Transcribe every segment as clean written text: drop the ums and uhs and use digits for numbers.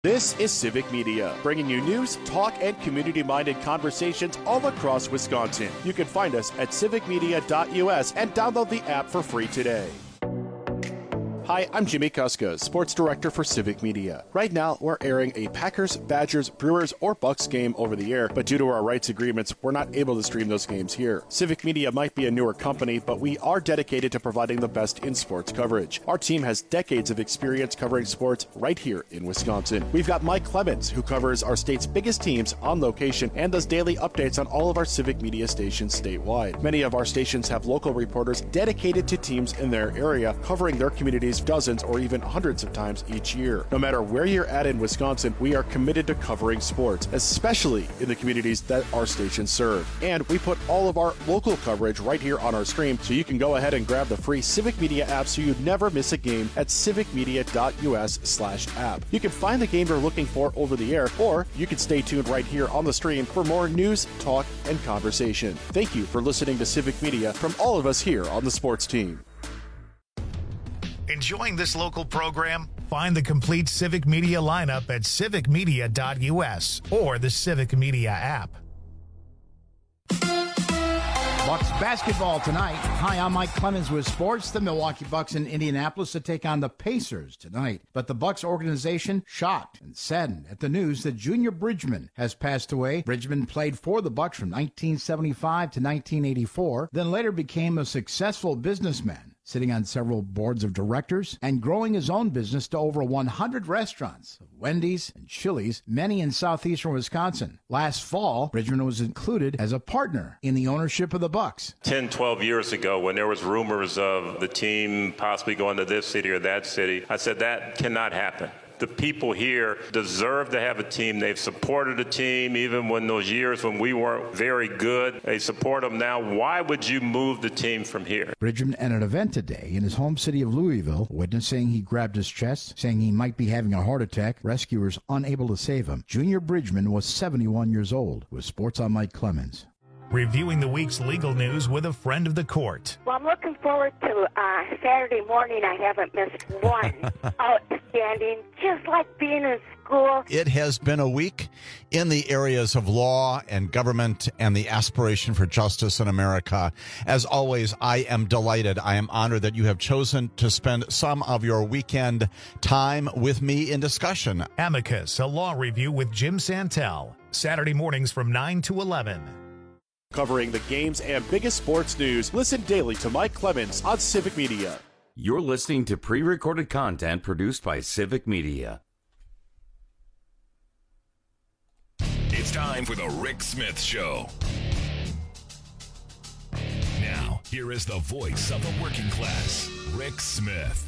This is Civic Media, bringing you news, talk, and community-minded conversations all across Wisconsin. You can find us at civicmedia.us and download the app for free today. Hi, I'm Jimmy Kuska, Sports Director for Civic Media. Right now, we're airing a Packers, Badgers, Brewers, or Bucks game over the air, but due to our rights agreements, we're not able to stream those games here. Civic Media might be a newer company, but we are dedicated to providing the best in sports coverage. Our team has decades of experience covering sports right here in Wisconsin. We've got Mike Clemens, who covers our state's biggest teams on location and does daily updates on all of our Civic Media stations statewide. Many of our stations have local reporters dedicated to teams in their area, covering their communities dozens or even hundreds of times each year. No matter where you're at in Wisconsin, we are committed to covering sports, especially in the communities that our stations serve. And we put all of our local coverage right here on our stream, so you can go ahead and grab the free Civic Media app so you never miss a game at civicmedia.us/app. You can find the game you're looking for over the air, or you can stay tuned right here on the stream for more news, talk, and conversation. Thank you for listening to Civic Media from all of us here on the sports team. Enjoying this local program? Find the complete Civic Media lineup at civicmedia.us or the Civic Media app. Bucks basketball tonight. Hi, I'm Mike Clemens with sports. The Milwaukee Bucks in Indianapolis to take on the Pacers tonight. But the Bucks organization shocked and saddened at the news that Junior Bridgman has passed away. Bridgman played for the Bucks from 1975 to 1984, then later became a successful businessman, sitting on several boards of directors and growing his own business to over 100 restaurants, Wendy's and Chili's, many in southeastern Wisconsin. Last fall, Bridgman was included as a partner in the ownership of the Bucks. 10, 12 years ago, when there was rumors of the team possibly going to this city or that city, I said that cannot happen. The people here deserve to have a team. They've supported a team even when those years when we weren't very good. They support them now. Why would you move the team from here? Bridgman at an event today in his home city of Louisville, witness saying he grabbed his chest, saying he might be having a heart attack. Rescuers unable to save him. Junior Bridgman was 71 years old. With Sports on Mike Clemens. Reviewing the week's legal news with a friend of the court. Well, I'm looking forward to Saturday morning. I haven't missed one. Outstanding, just like being in school. It has been a week in the areas of law and government and the aspiration for justice in America. As always, I am delighted. I am honored that you have chosen to spend some of your weekend time with me in discussion. Amicus, a law review with Jim Santel. Saturday mornings from 9 to 11. Covering the games and biggest sports news, listen daily to Mike Clemens on Civic Media. You're listening to pre-recorded content produced by Civic Media. It's time for the Rick Smith Show. Now, here is the voice of the working class, Rick Smith.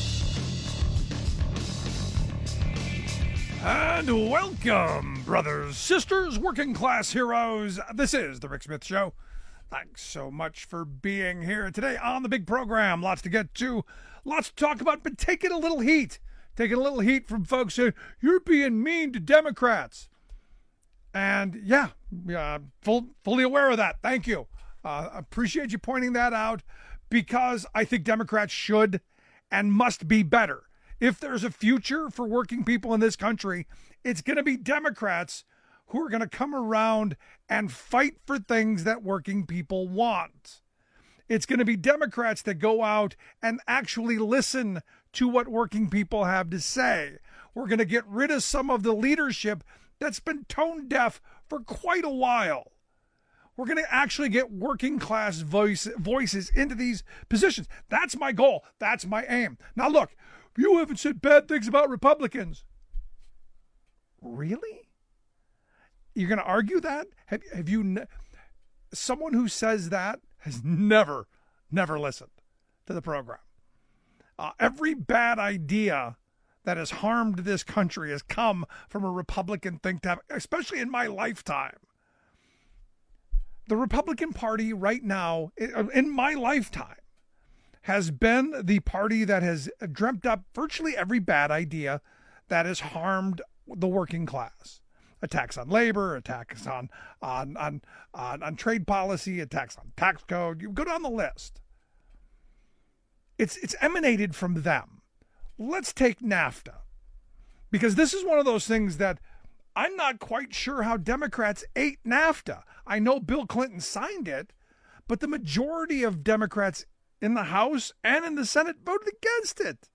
And welcome, brothers, sisters, working class heroes. This is the Rick Smith Show. Thanks so much for being here today on the big program. Lots to get to, lots to talk about, but taking a little heat. Taking a little heat from folks saying, you're being mean to Democrats. And yeah, fully aware of that. Thank you. Appreciate you pointing that out, because I think Democrats should and must be better. If there's a future for working people in this country, it's going to be Democrats who are going to come around and fight for things that working people want. It's going to be Democrats that go out and actually listen to what working people have to say. We're going to get rid of some of the leadership that's been tone deaf for quite a while. We're going to actually get working class voices into these positions. That's my goal. That's my aim. Now look, you haven't said bad things about Republicans. Really? You're going to argue that? Have you? Someone who says that has never listened to the program. Every bad idea that has harmed this country has come from a Republican think tank, especially in my lifetime. The Republican Party right now, in my lifetime, has been the party that has dreamt up virtually every bad idea that has harmed the working class. Attacks on labor, attacks on trade policy, attacks on tax code. You go down the list. It's emanated from them. Let's take NAFTA. Because this is one of those things that I'm not quite sure how Democrats ate NAFTA. I know Bill Clinton signed it, but the majority of Democrats in the House and in the Senate voted against it.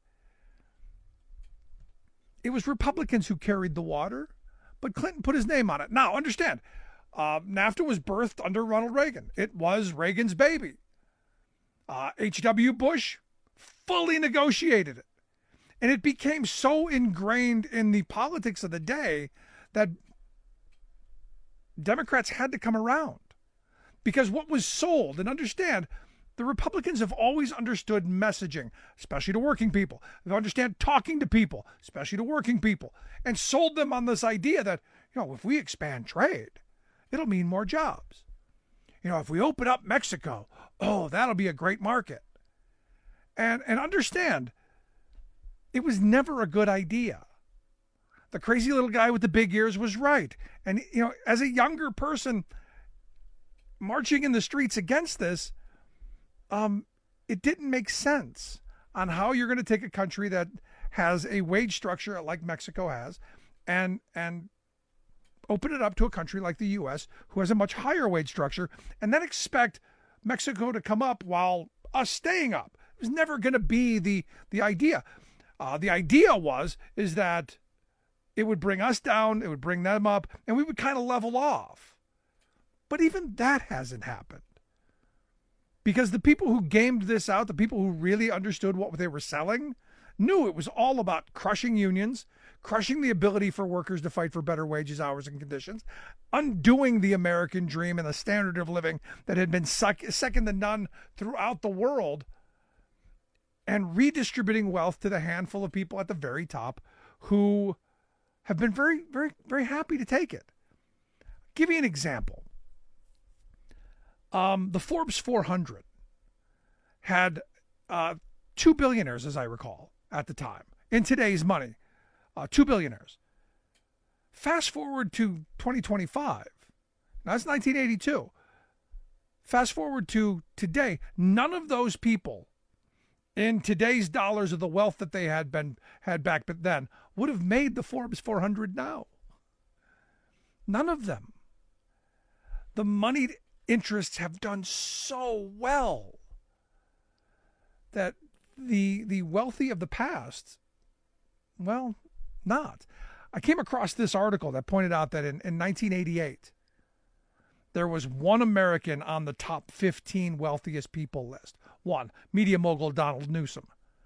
It was Republicans who carried the water, but Clinton put his name on it. Now, understand, NAFTA was birthed under Ronald Reagan. It was Reagan's baby. H.W. Bush fully negotiated it. And it became so ingrained in the politics of the day that Democrats had to come around. Because what was sold, and understand, the Republicans have always understood messaging, especially to working people. They understand talking to people, especially to working people, and sold them on this idea that, if we expand trade, it'll mean more jobs. If we open up Mexico, that'll be a great market. And understand, it was never a good idea. The crazy little guy with the big ears was right. And, as a younger person marching in the streets against this, it didn't make sense on how you're going to take a country that has a wage structure like Mexico has and open it up to a country like the U.S. who has a much higher wage structure and then expect Mexico to come up while us staying up. It was never going to be the idea. The idea is that it would bring us down, it would bring them up, and we would kind of level off. But even that hasn't happened. Because the people who gamed this out, the people who really understood what they were selling, knew it was all about crushing unions, crushing the ability for workers to fight for better wages, hours, and conditions, undoing the American dream and the standard of living that had been second to none throughout the world, and redistributing wealth to the handful of people at the very top who have been very, very, very happy to take it. I'll give you an example. The Forbes 400 had 2 billionaires, as I recall, at the time. In today's money, 2 billionaires. Fast forward to 2025. Now, that's 1982. Fast forward to today. None of those people, in today's dollars of the wealth that they had back then, would have made the Forbes 400 now. None of them. The moneyed interests have done so well that the wealthy of the past, well, not. I came across this article that pointed out that in 1988, there was one American on the top 15 wealthiest people list. One, media mogul Donald Newhouse.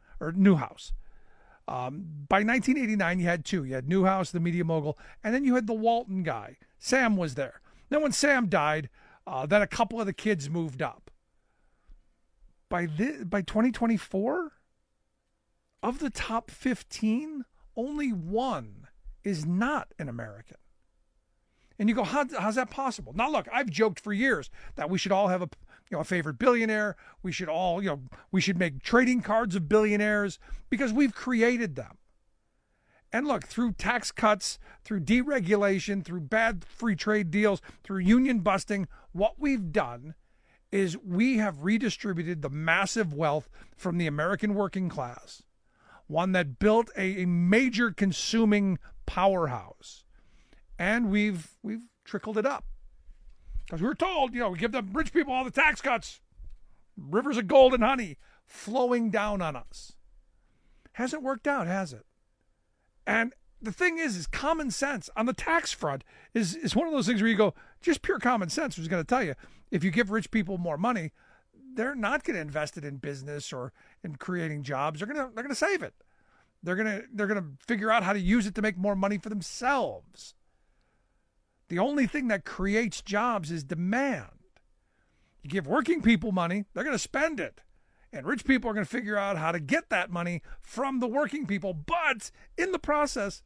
By 1989, you had two. You had Newhouse, the media mogul, and then you had the Walton guy. Sam was there. Then when Sam died, then a couple of the kids moved up. By 2024, of the top 15, only one is not an American. And you go, how's that possible? Now, look, I've joked for years that we should all have a favorite billionaire. We should all, we should make trading cards of billionaires because we've created them. And look, through tax cuts, through deregulation, through bad free trade deals, through union busting, what we've done is we have redistributed the massive wealth from the American working class, one that built a major consuming powerhouse. And we've trickled it up. Because we were told, we give the rich people all the tax cuts, rivers of gold and honey flowing down on us. Hasn't worked out, has it? And the thing is common sense on the tax front is one of those things where you go, just pure common sense was going to tell you, if you give rich people more money, they're not going to invest it in business or in creating jobs. They're going to save it. They're going to figure out how to use it to make more money for themselves. The only thing that creates jobs is demand. You give working people money, they're going to spend it. And rich people are going to figure out how to get that money from the working people. But in the process,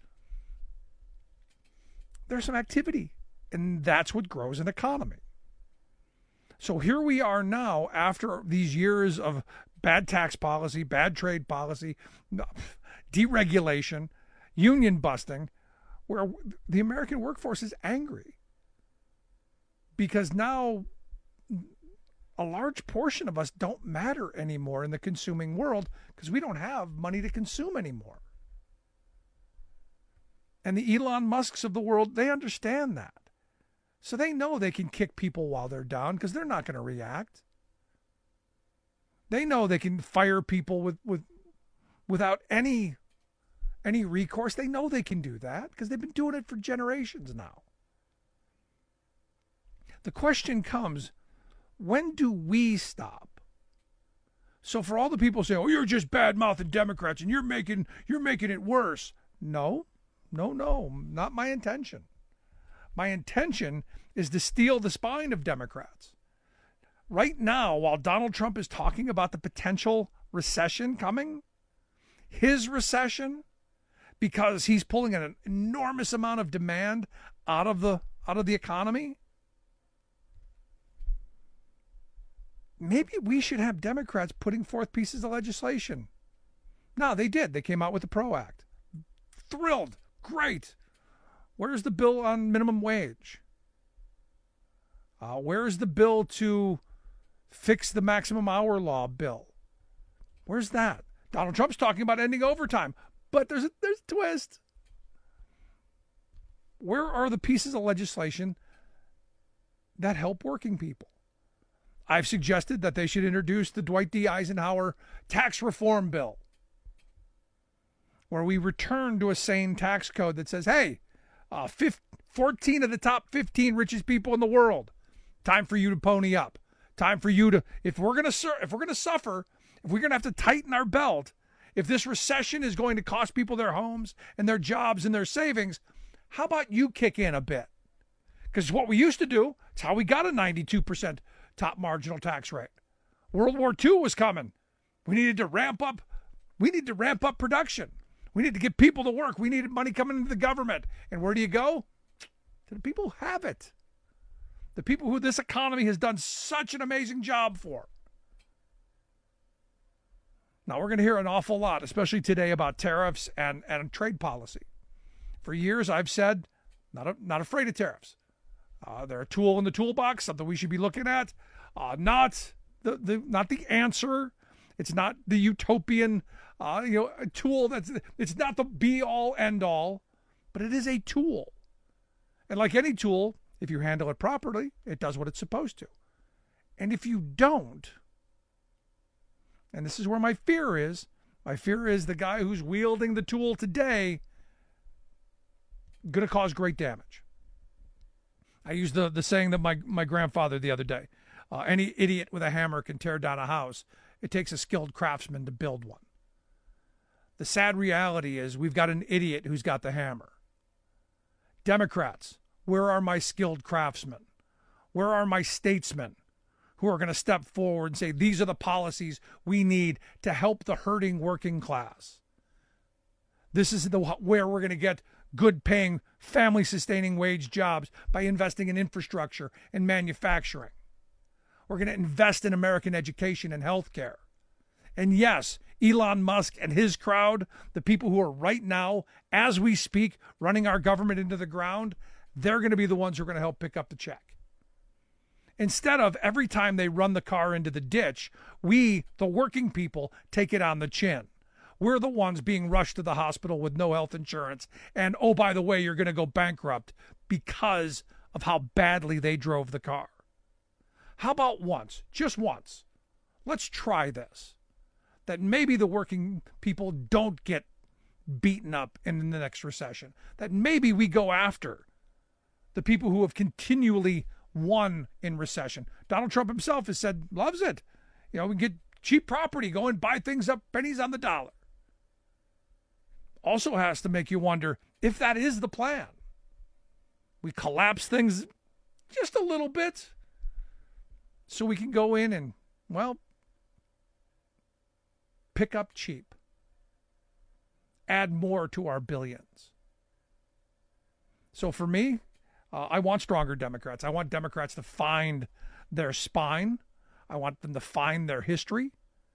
there's some activity. And that's what grows an economy. So here we are now after these years of bad tax policy, bad trade policy, deregulation, union busting, where the American workforce is angry. Because now a large portion of us don't matter anymore in the consuming world because we don't have money to consume anymore. And the Elon Musks of the world, they understand that. So they know they can kick people while they're down because they're not going to react. They know they can fire people without any recourse. They know they can do that because they've been doing it for generations now. The question comes, when do we stop? So for all the people saying, "Oh, you're just bad-mouthing Democrats and you're making it worse." No, not my intention. My intention is to steal the spine of Democrats. Right now, while Donald Trump is talking about the potential recession coming, his recession, because he's pulling an enormous amount of demand out of the economy, maybe we should have Democrats putting forth pieces of legislation. No, they did. They came out with the PRO Act. Thrilled. Great. Where's the bill on minimum wage? Where's the bill to fix the maximum hour law bill? Where's that? Donald Trump's talking about ending overtime, but there's a twist. Where are the pieces of legislation that help working people? I've suggested that they should introduce the Dwight D. Eisenhower tax reform bill, where we return to a sane tax code that says, hey, 14 of the top 15 richest people in the world, time for you to pony up. Time for you to, if we're going to suffer, if we're going to have to tighten our belt, if this recession is going to cost people their homes and their jobs and their savings, how about you kick in a bit? Because what we used to do, it's how we got a 92% top marginal tax rate. World War II was coming. We needed to ramp up production. We need to get people to work. We needed money coming into the government. And where do you go? To the people who have it. The people who this economy has done such an amazing job for. Now, we're going to hear an awful lot, especially today, about tariffs and trade policy. For years, I've said, not afraid of tariffs. They're a tool in the toolbox, something we should be looking at. Not the answer. It's not the utopian tool. It's not the be-all, end-all, but it is a tool. And like any tool, if you handle it properly, it does what it's supposed to. And if you don't, and this is where my fear is the guy who's wielding the tool today going to cause great damage. I used the saying that my grandfather the other day, any idiot with a hammer can tear down a house. It takes a skilled craftsman to build one. The sad reality is we've got an idiot who's got the hammer. Democrats, where are my skilled craftsmen? Where are my statesmen who are going to step forward and say, these are the policies we need to help the hurting working class? This is where we're going to get good paying, family sustaining wage jobs by investing in infrastructure and manufacturing. We're going to invest in American education and healthcare. And yes, Elon Musk and his crowd, the people who are right now, as we speak, running our government into the ground, they're going to be the ones who are going to help pick up the check. Instead of every time they run the car into the ditch, we, the working people, take it on the chin. We're the ones being rushed to the hospital with no health insurance. And, oh, by the way, you're going to go bankrupt because of how badly they drove the car. How about once, just once, let's try this, that maybe the working people don't get beaten up in the next recession, that maybe we go after the people who have continually won in recession. Donald Trump himself has said, loves it. We can get cheap property, go and buy things up pennies on the dollar. Also has to make you wonder if that is the plan. We collapse things just a little bit so we can go in and, pick up cheap. Add more to our billions. So for me, I want stronger Democrats. I want Democrats to find their spine. I want them to find their history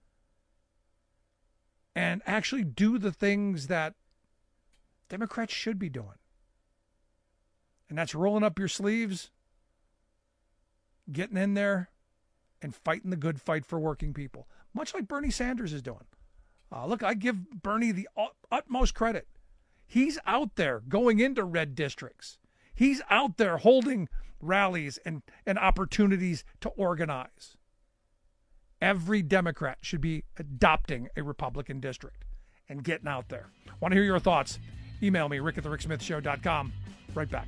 and actually do the things that Democrats should be doing. And that's rolling up your sleeves, getting in there, and fighting the good fight for working people, much like Bernie Sanders is doing. Look, I give Bernie the utmost credit. He's out there going into red districts. He's out there holding rallies and opportunities to organize. Every Democrat should be adopting a Republican district and getting out there. Want to hear your thoughts? Email me, rick@thericksmithshow.com. Right back.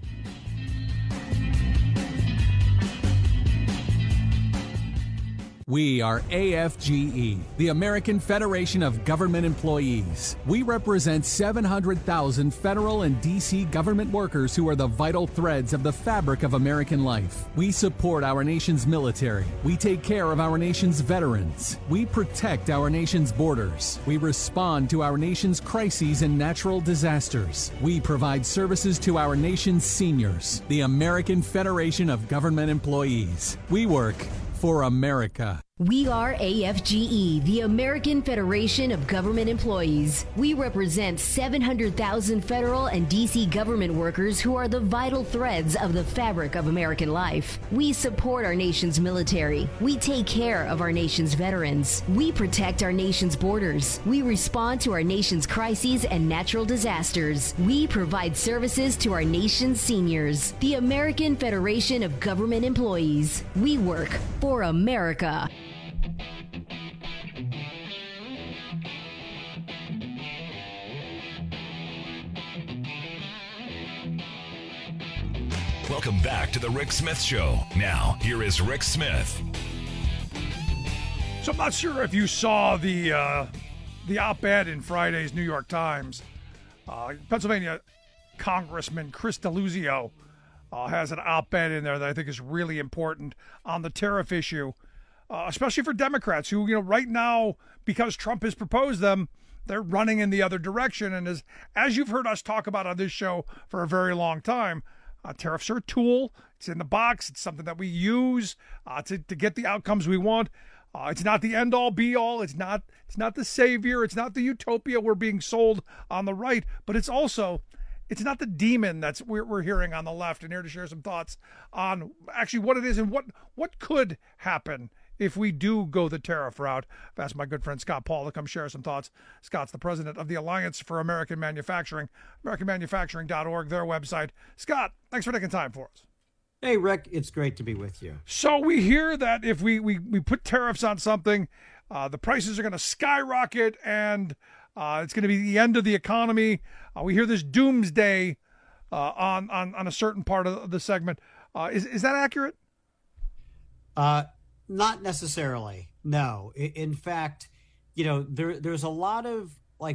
We are AFGE, the American Federation of Government Employees. We represent 700,000 federal and D.C. government workers who are the vital threads of the fabric of American life. We support our nation's military. We take care of our nation's veterans. We protect our nation's borders. We respond to our nation's crises and natural disasters. We provide services to our nation's seniors. The American Federation of Government Employees. We work for America. We are AFGE, the American Federation of Government Employees. We represent 700,000 federal and D.C. government workers who are the vital threads of the fabric of American life. We support our nation's military. We take care of our nation's veterans. We protect our nation's borders. We respond to our nation's crises and natural disasters. We provide services to our nation's seniors. The American Federation of Government Employees. We work for America. Welcome back to the Rick Smith Show. Now, here is Rick Smith. So I'm not sure if you saw the op-ed in Friday's New York Times. Pennsylvania Congressman Chris Deluzio has an op-ed in there that I think is really important on the tariff issue, especially for Democrats who, right now, because Trump has proposed them, they're running in the other direction. And as you've heard us talk about on this show for a very long time, tariffs are a tool. It's in the box. It's something that we use to get the outcomes we want. It's not the end-all, be-all. It's not the savior. It's not the utopia we're being sold on the right. But it's not the demon that's we're hearing on the left. And here to share some thoughts on actually what it is and what could happen if we do go the tariff route. I've asked my good friend Scott Paul to come share some thoughts. Scott's the president of the Alliance for American Manufacturing, AmericanManufacturing.org, their website. Scott, thanks for taking time for us. Hey, Rick, it's great to be with you. So we hear that if we put tariffs on something, the prices are going to skyrocket and it's going to be the end of the economy. We hear this doomsday on a certain part of the segment. Is that accurate? Not necessarily. No. In fact, there's a lot of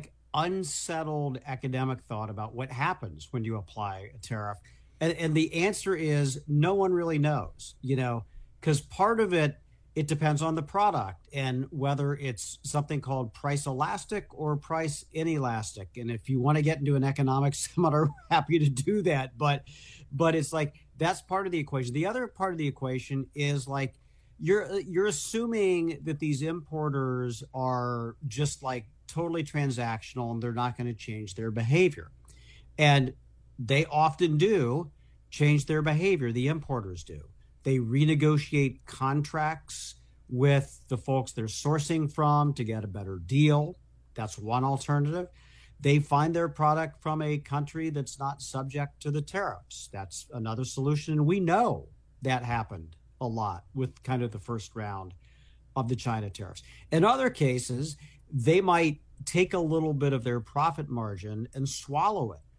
unsettled academic thought about what happens when you apply a tariff. And the answer is no one really knows, because part of it depends on the product and whether it's something called price elastic or price inelastic. And if you want to get into an economics seminar, I'm happy to do that. But it's that's part of the equation. The other part of the equation is you're assuming that these importers are just totally transactional and they're not going to change their behavior. And they often do change their behavior. The importers do. They renegotiate contracts with the folks they're sourcing from to get a better deal. That's one alternative. They find their product from a country that's not subject to the tariffs. That's another solution. And we know that happened a lot with kind of the first round of the China tariffs. In other cases, they might take a little bit of their profit margin and swallow it.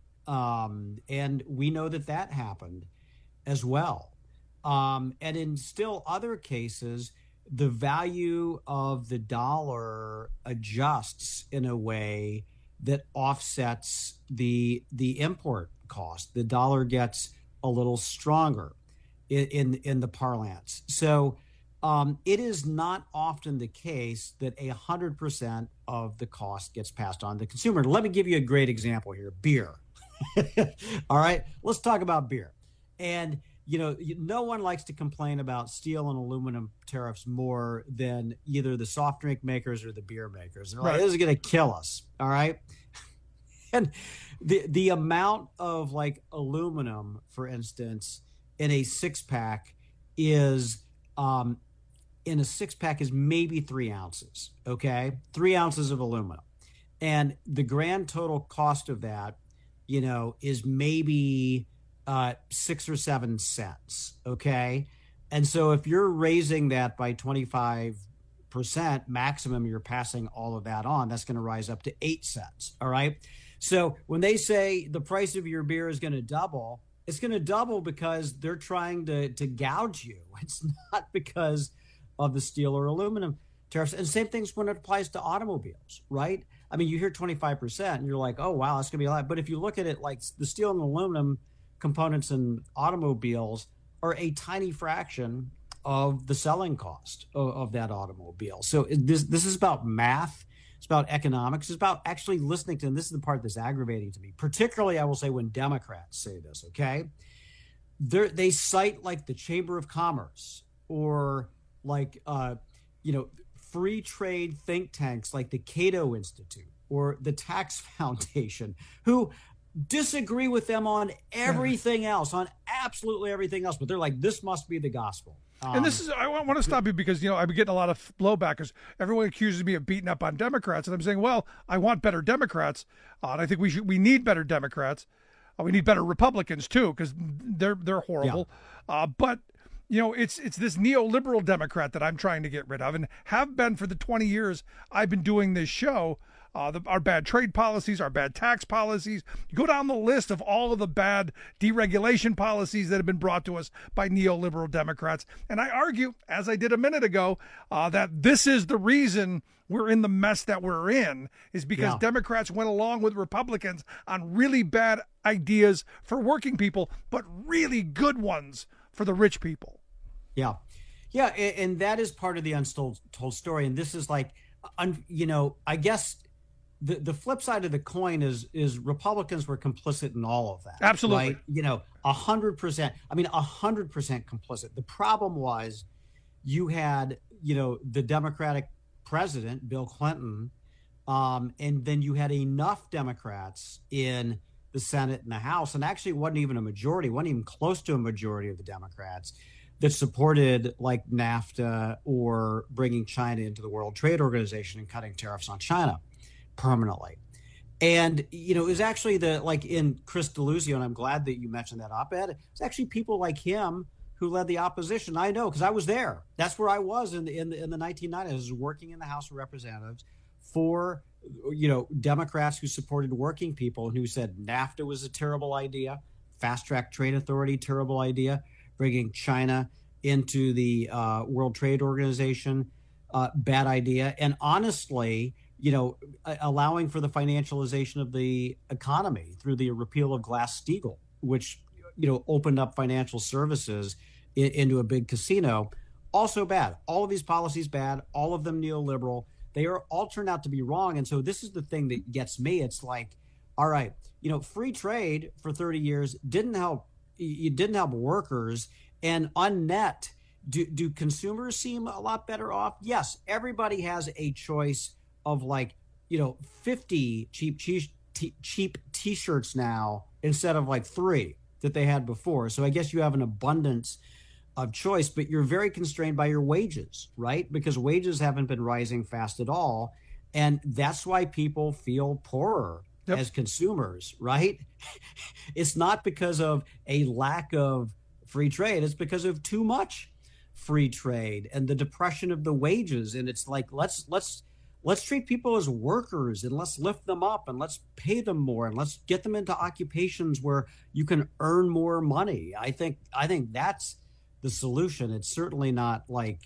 And we know that happened as well. And in still other cases, the value of the dollar adjusts in a way that offsets the import cost. The dollar gets a little stronger in the parlance. So it is not often the case that 100% of the cost gets passed on to the consumer. Let me give you a great example here, beer. All right, let's talk about beer. And, no one likes to complain about steel and aluminum tariffs more than either the soft drink makers or the beer makers. They're this is going to kill us. All right. And the amount of aluminum, for instance, in a six pack is maybe 3 ounces. Okay. 3 ounces of aluminum. And the grand total cost of that, is maybe 6 or 7 cents. Okay. And so if you're raising that by 25% maximum, you're passing all of that on, that's going to rise up to 8 cents. All right. So when they say the price of your beer is going to double, it's going to double because they're trying to gouge you. It's not because of the steel or aluminum tariffs. And same things when it applies to automobiles, right? I mean, you hear 25% and you're like, oh, wow, that's going to be a lot. But if you look at it, like the steel and aluminum components in automobiles are a tiny fraction of the selling cost of that automobile. So this is about math. It's about economics. It's about actually listening to, and this is the part that's aggravating to me, particularly, I will say, when Democrats say this, okay? They cite like the Chamber of Commerce or like, free trade think tanks like the Cato Institute or the Tax Foundation, who disagree with them on everything else, on absolutely everything else. But they're like, this must be the gospel. And this is, I want to stop you because, I've been getting a lot of blowback because everyone accuses me of beating up on Democrats. And I'm saying, well, I want better Democrats. And I think we need better Democrats. We need better Republicans too, because they're horrible. Yeah. But it's this neoliberal Democrat that I'm trying to get rid of and have been for the 20 years I've been doing this show. Our bad trade policies, our bad tax policies. You go down the list of all of the bad deregulation policies that have been brought to us by neoliberal Democrats. And I argue, as I did a minute ago, that this is the reason we're in the mess that we're in, is because Democrats went along with Republicans on really bad ideas for working people, but really good ones for the rich people. Yeah. Yeah. And that is part of the untold story. And this is like, I guess the flip side of the coin is Republicans were complicit in all of that. Absolutely. Right? 100%. I mean, 100% complicit. The problem was you had, the Democratic president, Bill Clinton, and then you had enough Democrats in the Senate and the House, and actually it wasn't even a majority, wasn't even close to a majority of the Democrats that supported like NAFTA or bringing China into the World Trade Organization and cutting tariffs on China permanently. And, it was actually in Chris Deluzio, and I'm glad that you mentioned that op-ed, it's actually people like him who led the opposition. I know, because I was there. That's where I was in the 1990s. I was working in the House of Representatives for, Democrats who supported working people and who said NAFTA was a terrible idea, fast-track trade authority, terrible idea, bringing China into the World Trade Organization, bad idea. And honestly, allowing for the financialization of the economy through the repeal of Glass-Steagall, which, opened up financial services into a big casino, also bad. All of these policies bad, all of them neoliberal. They are all turned out to be wrong. And so this is the thing that gets me. It's like, all right, free trade for 30 years didn't help. It didn't help workers. And on net, do consumers seem a lot better off? Yes, everybody has a choice of 50 cheap T-shirts now instead of 3 that they had before. So I guess you have an abundance of choice, but you're very constrained by your wages, right? Because wages haven't been rising fast at all. And that's why people feel poorer as consumers, right? It's not because of a lack of free trade. It's because of too much free trade and the depression of the wages. And it's like, let's treat people as workers and let's lift them up and let's pay them more and let's get them into occupations where you can earn more money. I think that's the solution. It's certainly not let's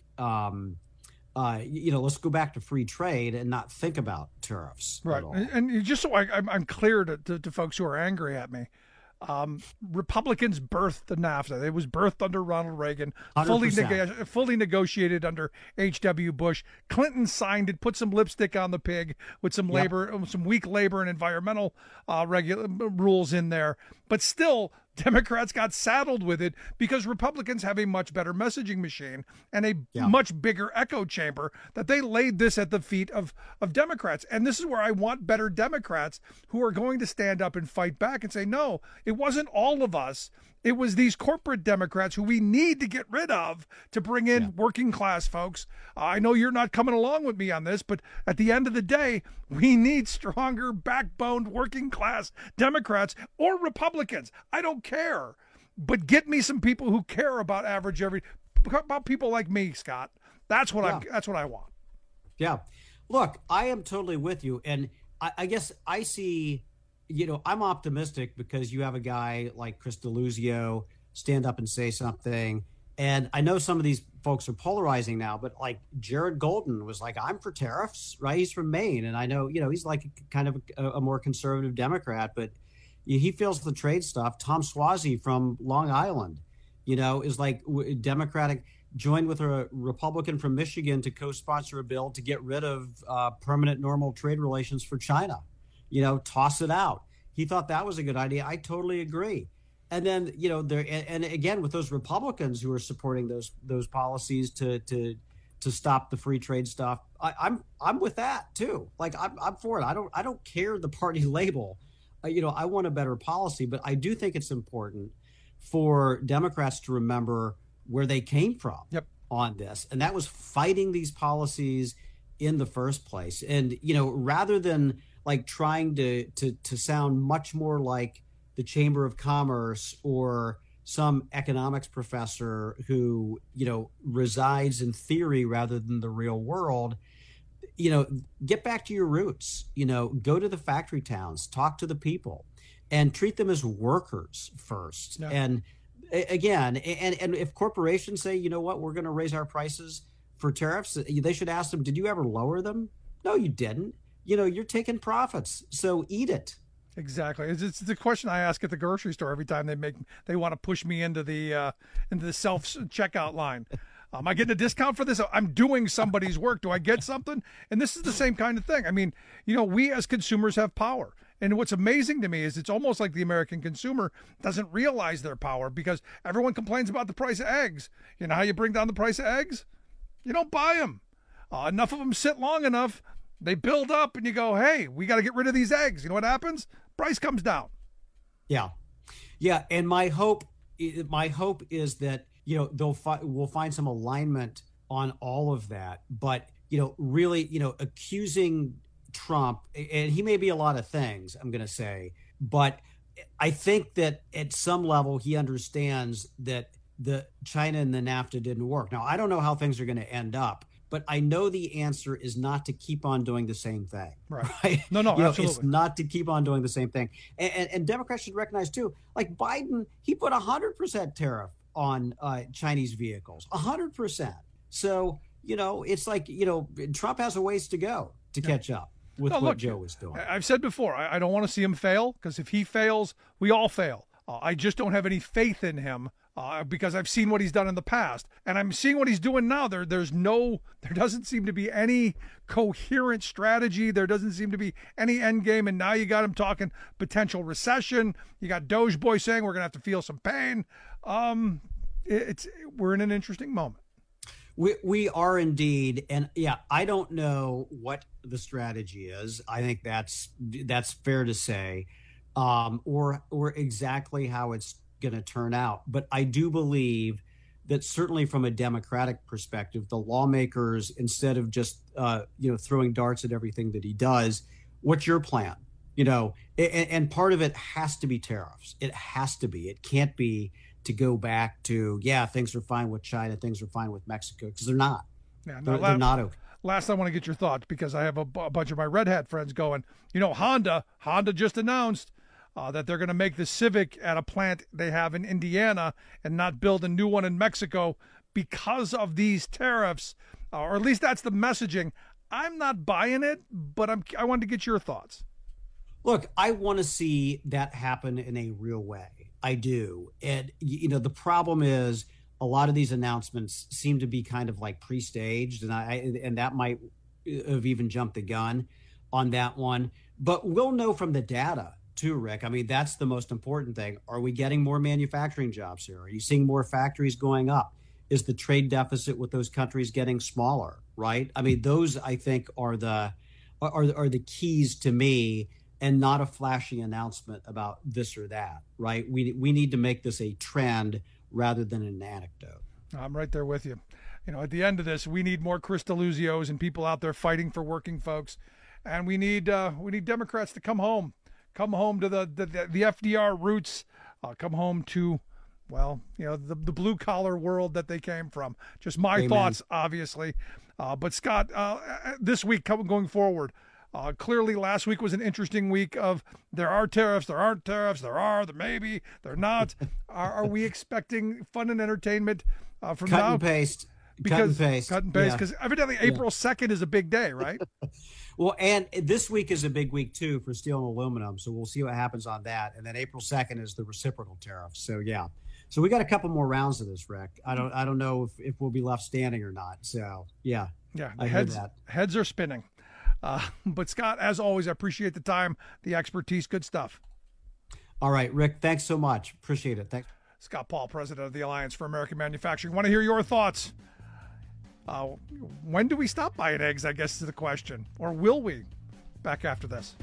go back to free trade and not think about tariffs. Right. And just so I'm clear to folks who are angry at me, Republicans birthed the NAFTA. It was birthed under Ronald Reagan, fully negotiated under H.W. Bush. Clinton signed it, put some lipstick on the pig with some some weak labor and environmental rules in there. But still, Democrats got saddled with it because Republicans have a much better messaging machine and a much bigger echo chamber that they laid this at the feet of Democrats. And this is where I want better Democrats who are going to stand up and fight back and say, no, it wasn't all of us. It was these corporate Democrats who we need to get rid of to bring in working class folks. I know you're not coming along with me on this, but at the end of the day, we need stronger backboned working class Democrats or Republicans. I don't care, but get me some people who care about about people like me, Scott. That's what that's what I want. Yeah. Look, I am totally with you. And I guess I see, I'm optimistic because you have a guy like Chris Deluzio stand up and say something. And I know some of these folks are polarizing now, but like Jared Golden was like, I'm for tariffs, right? He's from Maine. And I know, he's like kind of a more conservative Democrat, but he feels the trade stuff. Tom Suozzi from Long Island, is like Democratic, joined with a Republican from Michigan to co-sponsor a bill to get rid of permanent normal trade relations for China. Toss it out. He thought that was a good idea. I totally agree. And then, and again, with those Republicans who are supporting those policies to stop the free trade stuff, I'm with that too. Like I'm for it. I don't care the party label. I want a better policy, but I do think it's important for Democrats to remember where they came from on this. And that was fighting these policies in the first place. And, rather than like trying to sound much more like the Chamber of Commerce or some economics professor who, resides in theory rather than the real world, get back to your roots, go to the factory towns, talk to the people and treat them as workers first. Yeah. And again, and if corporations say, you know what, we're going to raise our prices for tariffs, they should ask them, did you ever lower them? No, you didn't. You're taking profits, so eat it. Exactly. It's the question I ask at the grocery store every time they want to push me into the self checkout line. Am I getting a discount for this? I'm doing somebody's work. Do I get something? And this is the same kind of thing. I mean, we as consumers have power. And what's amazing to me is it's almost like the American consumer doesn't realize their power because everyone complains about the price of eggs. You know how you bring down the price of eggs? You don't buy them. Enough of them sit long enough, they build up, and you go, hey, we got to get rid of these eggs. You know what happens? Price comes down. Yeah. Yeah. And my hope is that, we'll find some alignment on all of that. But, really, accusing Trump, and he may be a lot of things, I'm going to say, but I think that at some level he understands that the China and the NAFTA didn't work. Now, I don't know how things are going to end up, but I know the answer is not to keep on doing the same thing. Right? No, absolutely. It's not to keep on doing the same thing. And Democrats should recognize too, like Biden, he put 100% tariff on Chinese vehicles, 100%. So, it's like, Trump has a ways to go to catch up with what Joe was doing. I've said before, I don't want to see him fail because if he fails, we all fail. I just don't have any faith in him because I've seen what he's done in the past, and I'm seeing what he's doing now. There doesn't seem to be any coherent strategy. There doesn't seem to be any end game, and now you got him talking potential recession. You got Doge Boy saying we're going to have to feel some pain. We're in an interesting moment. We are indeed. And I don't know what the strategy is. I think that's fair to say, or exactly how it's going to turn out. But I do believe that certainly from a Democratic perspective, the lawmakers, instead of just, throwing darts at everything that he does, what's your plan? And part of it has to be tariffs. It has to be. It can't be to go back to, things are fine with China, things are fine with Mexico, because they're not. Yeah, they're not okay. Last, I want to get your thoughts because I have a bunch of my Red Hat friends going, Honda just announced that they're going to make the Civic at a plant they have in Indiana and not build a new one in Mexico because of these tariffs, or at least that's the messaging. I'm not buying it, but I wanted to get your thoughts. Look, I want to see that happen in a real way. I do. And, the problem is a lot of these announcements seem to be kind of like pre-staged, and that might have even jumped the gun on that one. But we'll know from the data too, Rick. I mean, that's the most important thing. Are we getting more manufacturing jobs here? Are you seeing more factories going up? Is the trade deficit with those countries getting smaller, right? I mean, those, I think, are the keys to me. and not a flashy announcement about this or that, right? We need to make this a trend rather than an anecdote. I'm right there with you. At the end of this, we need more Chris Deluzio's and people out there fighting for working folks. And we need Democrats to come home to the FDR roots, come home to, the blue collar world that they came from. Just my Amen. thoughts, obviously. But Scott, this week going forward, clearly last week was an interesting week of there are tariffs, there aren't tariffs, there are, there maybe, they're not. Are we expecting fun and entertainment from Cut now? and paste. Because, cut and paste. Yeah. Because evidently April 2nd is a big day, right? Well, and this week is a big week, too, for steel and aluminum. So we'll see what happens on that. And then April 2nd is the reciprocal tariff. So, yeah. So we got a couple more rounds of this, Rick. I don't know if we'll be left standing or not. So, yeah. Yeah, I heard that. Heads are spinning. But, Scott, as always, I appreciate the time, the expertise. Good stuff. All right, Rick, thanks so much. Appreciate it. Thanks. Scott Paul, president of the Alliance for American Manufacturing. Want to hear your thoughts. When do we stop buying eggs, I guess, is the question. Or will we? Back after this.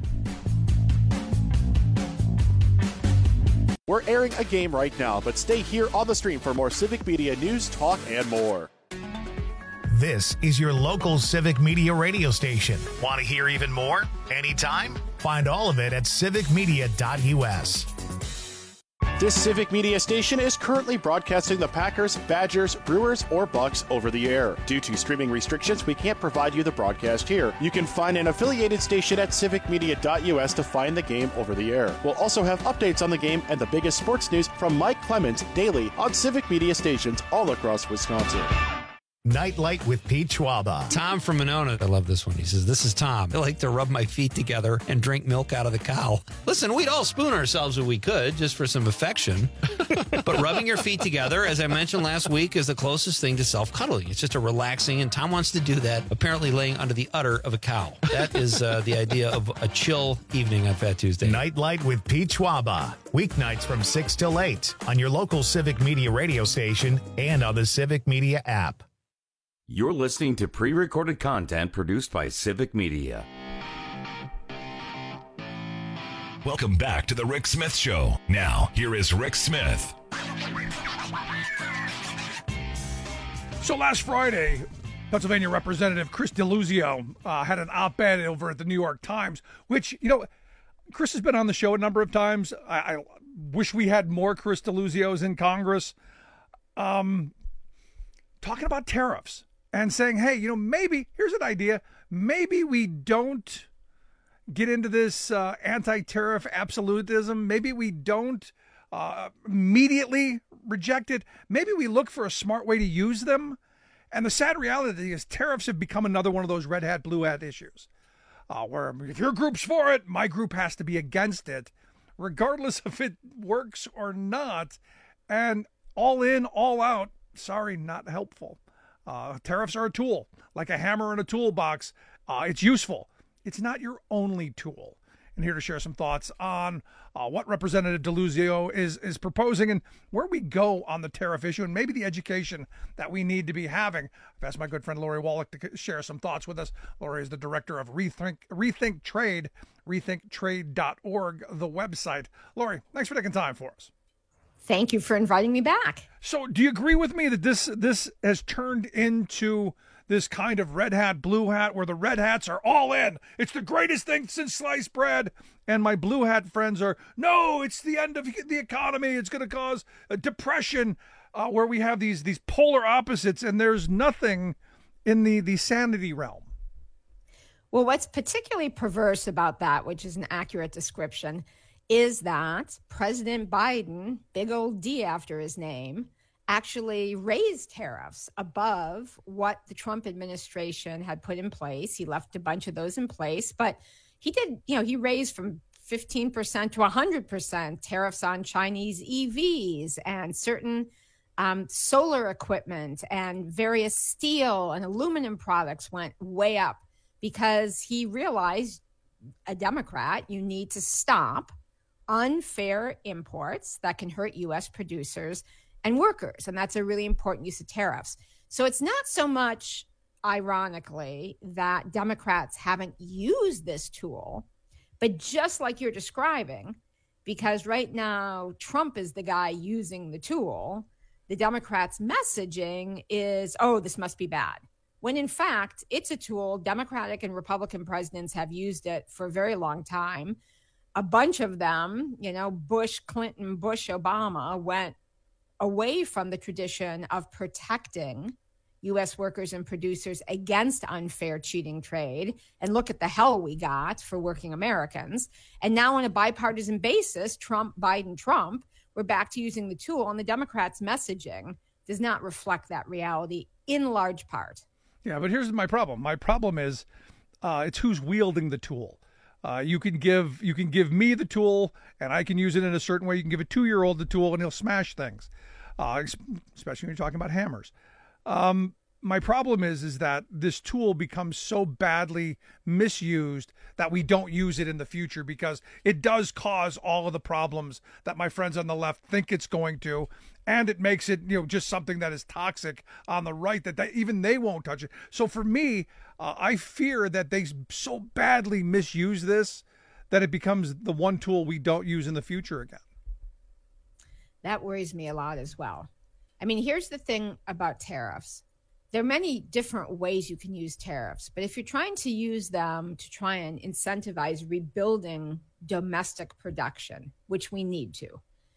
We're airing a game right now, but stay here on the stream for more Civic Media news, talk, and more. This is your local Civic Media radio station. Want to hear even more? Anytime? Find all of it at civicmedia.us. This Civic Media station is currently broadcasting the Packers, Badgers, Brewers, or Bucks over the air. Due to streaming restrictions, we can't provide you the broadcast here. You can find an affiliated station at civicmedia.us to find the game over the air. We'll also have updates on the game and the biggest sports news from Mike Clemens daily on Civic Media stations all across Wisconsin. Nightlight with Pete Schwaba. Tom from Monona. I love this one. He says, "This is Tom. I like to rub my feet together and drink milk out of the cow." Listen, we'd all spoon ourselves if we could, just for some affection. But rubbing your feet together, as I mentioned last week, is the closest thing to self-cuddling. It's just a relaxing, and Tom wants to do that, apparently laying under the udder of a cow. That is the idea of a chill evening on Fat Tuesday. Nightlight with Pete Schwaba. Weeknights from 6 till 8 on your local Civic Media radio station and on the Civic Media app. You're listening to pre-recorded content produced by Civic Media. Welcome back to the Rick Smith Show. Now, here is Rick Smith. So last Friday, Pennsylvania Representative Chris Deluzio had an op-ed over at the New York Times, which, Chris has been on the show a number of times. I wish we had more Chris Deluzios in Congress talking about tariffs. And saying, hey, maybe, here's an idea, maybe we don't get into this anti-tariff absolutism. Maybe we don't immediately reject it. Maybe we look for a smart way to use them. And the sad reality is tariffs have become another one of those red hat, blue hat issues where if your group's for it, my group has to be against it, regardless if it works or not. And all in, all out, sorry, not helpful. Tariffs are a tool, like a hammer in a toolbox. It's useful. It's not your only tool. And here to share some thoughts on what Representative Deluzio is proposing and where we go on the tariff issue and maybe the education that we need to be having. I've asked my good friend Lori Wallach to share some thoughts with us. Lori is the director of Rethink Trade, rethinktrade.org, the website. Lori, thanks for taking time for us. Thank you for inviting me back. So do you agree with me that this has turned into this kind of red hat, blue hat, where the red hats are all in? It's the greatest thing since sliced bread. And my blue hat friends are, no, it's the end of the economy. It's going to cause a depression, where we have these polar opposites, and there's nothing in the sanity realm. Well, what's particularly perverse about that, which is an accurate description, is that President Biden, big old D after his name, actually raised tariffs above what the Trump administration had put in place. He left a bunch of those in place, but he did, he raised from 15% to 100% tariffs on Chinese EVs and certain solar equipment, and various steel and aluminum products went way up because he realized, a Democrat, you need to stop unfair imports that can hurt U.S. producers and workers. And that's a really important use of tariffs. So it's not so much, ironically, that Democrats haven't used this tool, But just like you're describing, because right now Trump is the guy using the tool, the Democrats' messaging is, oh, this must be bad. When in fact, it's a tool. Democratic and Republican presidents have used it for a very long time. A bunch of them, Bush, Clinton, Bush, Obama, went away from the tradition of protecting U.S. workers and producers against unfair cheating trade. And look at the hell we got for working Americans. And now on a bipartisan basis, Trump, Biden, Trump, we're back to using the tool. And the Democrats' messaging does not reflect that reality in large part. Yeah, but here's my problem. My problem is it's who's wielding the tool. You can give me the tool, and I can use it in a certain way. You can give a 2-year-old the tool, and he'll smash things, especially when you're talking about hammers. My problem is that this tool becomes so badly misused that we don't use it in the future, because it does cause all of the problems that my friends on the left think it's going to, and it makes it just something that is toxic on the right that even they won't touch it. So for me, I fear that they so badly misuse this that it becomes the one tool we don't use in the future again. That worries me a lot as well. I mean, here's the thing about tariffs. There are many different ways you can use tariffs, but if you're trying to use them to try and incentivize rebuilding domestic production, which we need to,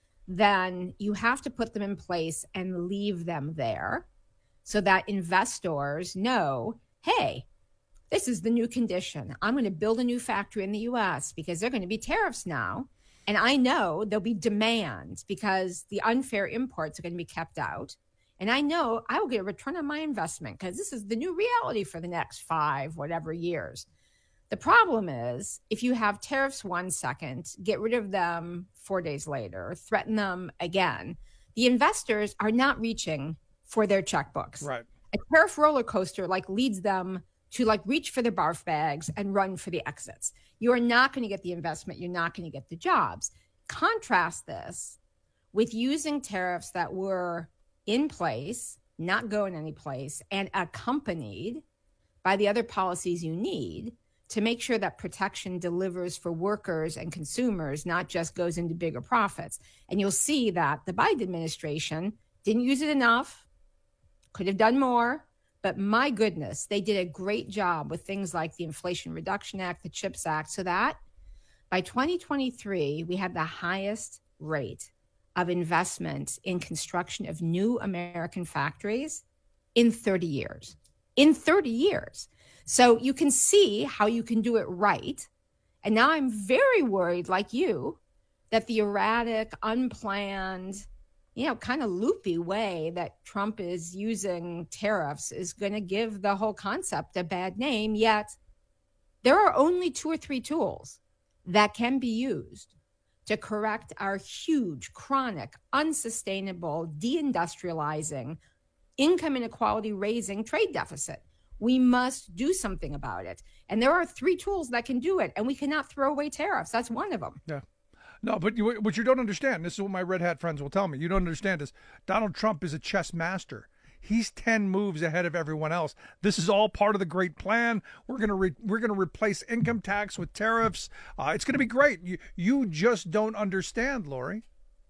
then you have to put them in place and leave them there so that investors know, hey, this is the new condition. I'm going to build a new factory in the U.S. because there are going to be tariffs now. And I know there'll be demand because the unfair imports are going to be kept out. And I know I will get a return on my investment because this is the new reality for the next 5 whatever years. The problem is if you have tariffs 1 second, get rid of them 4 days later, threaten them again, the investors are not reaching for their checkbooks. Right. A tariff roller coaster leads them to reach for their barf bags and run for the exits. You are not going to get the investment. You're not going to get the jobs. Contrast this with using tariffs that were in place, not going any place, and accompanied by the other policies you need to make sure that protection delivers for workers and consumers, not just goes into bigger profits. And you'll see that the Biden administration didn't use it enough, could have done more, but my goodness, they did a great job with things like the Inflation Reduction Act, the CHIPS Act, so that by 2023, we had the highest rate of investment in construction of new American factories in 30 years. In 30 years. So you can see how you can do it right. And now I'm very worried, like you, that the erratic, unplanned, kind of loopy way that Trump is using tariffs is going to give the whole concept a bad name. Yet there are only 2 or 3 tools that can be used to correct our huge, chronic, unsustainable, deindustrializing, income inequality raising trade deficit. We must do something about it. And there are 3 tools that can do it, and we cannot throw away tariffs. That's one of them. Yeah. No, but what you don't understand, this is what my red hat friends will tell me, you don't understand is Donald Trump is a chess master. He's 10 moves ahead of everyone else. This is all part of the great plan. We're gonna replace income tax with tariffs. It's gonna be great. You just don't understand, Lori.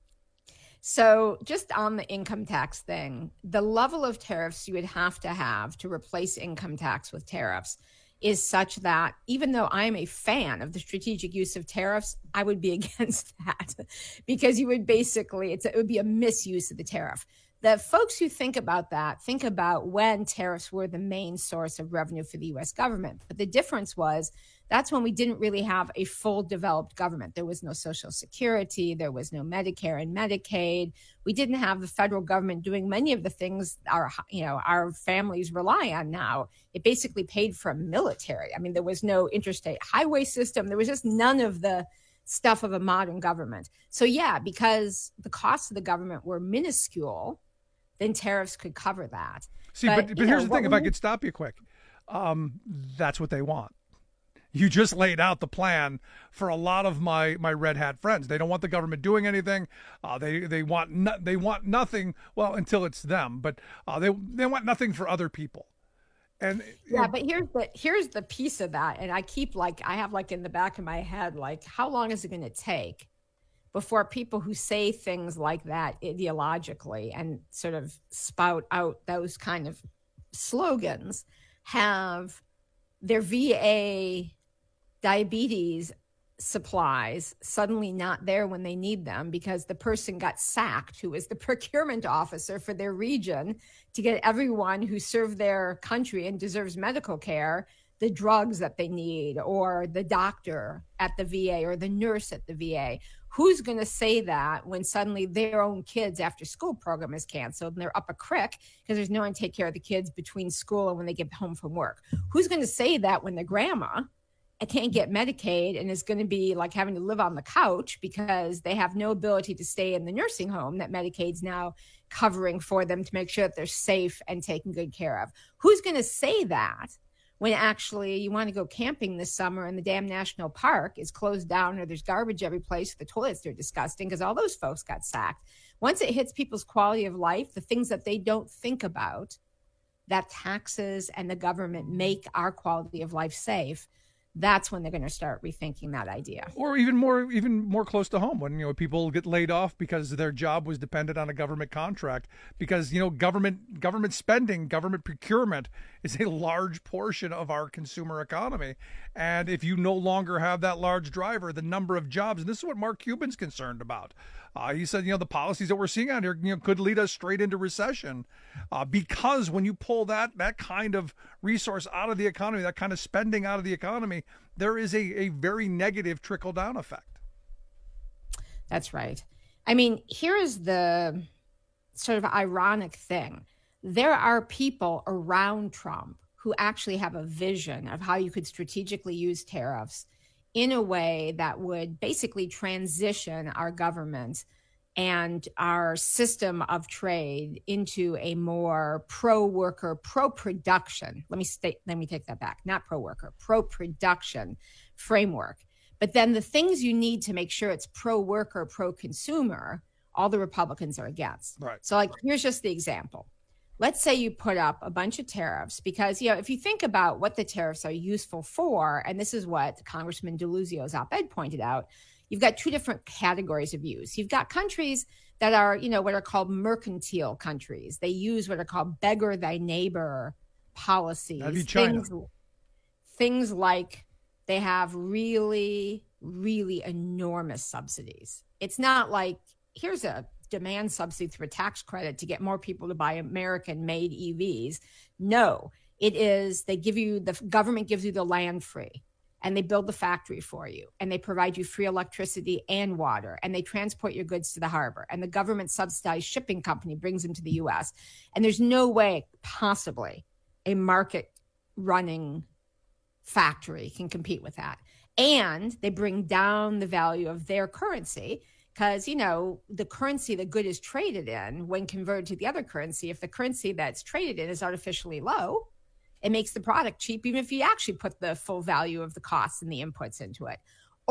So just on the income tax thing, the level of tariffs you would have to replace income tax with tariffs is such that even though I'm a fan of the strategic use of tariffs, I would be against that because you would basically, it would be a misuse of the tariff. The folks who think about that think about when tariffs were the main source of revenue for the U.S. government. But the difference was that's when we didn't really have a full developed government. There was no Social Security. There was no Medicare and Medicaid. We didn't have the federal government doing many of the things our families rely on now. It basically paid for a military. I mean, there was no interstate highway system. There was just none of the stuff of a modern government. So yeah, because the costs of the government were minuscule, then tariffs could cover that. See, but here's the thing, if I could stop you quick. That's what they want. You just laid out the plan for a lot of my red hat friends. They don't want the government doing anything. They want nothing. Well, until it's them, but they want nothing for other people. And yeah, but here's the piece of that. And I have in the back of my head, how long is it going to take before people who say things like that ideologically and sort of spout out those kind of slogans have their VA diabetes supplies suddenly not there when they need them because the person got sacked who was the procurement officer for their region to get everyone who served their country and deserves medical care the drugs that they need, or the doctor at the VA or the nurse at the VA. Who's going to say that when suddenly their own kids' after school program is canceled and they're up a creek because there's no one to take care of the kids between school and when they get home from work? Who's going to say that when the grandma can't get Medicaid and is going to be having to live on the couch because they have no ability to stay in the nursing home that Medicaid's now covering for them to make sure that they're safe and taken good care of? Who's going to say that when actually you want to go camping this summer and the damn national park is closed down or there's garbage every place, the toilets are disgusting because all those folks got sacked? Once it hits people's quality of life, the things that they don't think about, that taxes and the government make our quality of life safe, that's when they're going to start rethinking that idea. Or even more close to home, when people get laid off because their job was dependent on a government contract, because government spending, government procurement is a large portion of our consumer economy. And if you no longer have that large driver, the number of jobs, and this is what Mark Cuban's concerned about. He said, the policies that we're seeing out here, could lead us straight into recession, because when you pull that kind of resource out of the economy, that kind of spending out of the economy, there is a very negative trickle down effect. That's right. I mean, here is the sort of ironic thing. There are people around Trump who actually have a vision of how you could strategically use tariffs in a way that would basically transition our government and our system of trade into a more pro-worker, pro-production. Let me take that back. Not pro-worker, pro-production framework. But then the things you need to make sure it's pro-worker, pro-consumer, all the Republicans are against. Right. So here's just the example. Let's say you put up a bunch of tariffs because, if you think about what the tariffs are useful for, and this is what Congressman DeLuzio's op-ed pointed out, you've got two different categories of use. You've got countries that are, what are called mercantile countries. They use what are called beggar thy neighbor policies. That'd be China. Things like they have really, really enormous subsidies. It's not like, here's a demand subsidy through a tax credit to get more people to buy American-made EVs. No, it is the government gives you the land free, and they build the factory for you, and they provide you free electricity and water, and they transport your goods to the harbor, and the government subsidized shipping company brings them to the U.S. And there's no way possibly a market running factory can compete with that. And they bring down the value of their currency, because, the currency the good is traded in, when converted to the other currency, if the currency that's traded in is artificially low, it makes the product cheap, even if you actually put the full value of the costs and the inputs into it.